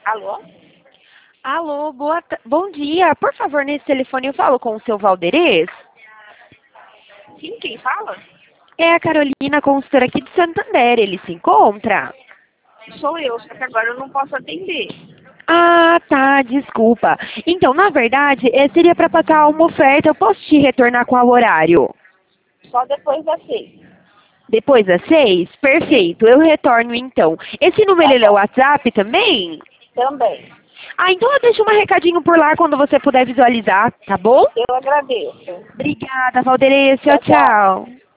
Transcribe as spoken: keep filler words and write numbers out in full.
Alô? Alô, boa ta- bom dia. Por favor, nesse telefone eu falo com o seu Valderez? Sim, quem fala? É a Carolina, consultora aqui de Santander. Ele se encontra? Sou eu, só que agora eu não posso atender. Ah, tá, desculpa. Então, na verdade, eh, seria para passar uma oferta. Eu posso te retornar qual horário? Só depois das seis. Depois das seis? Perfeito, eu retorno então. Esse número Tá ele é o bom. WhatsApp também? Também. Ah, então eu deixo um recadinho por lá quando você puder visualizar, tá bom? Eu agradeço. Obrigada, Valderez. Tchau, Tchau, tchau. tchau.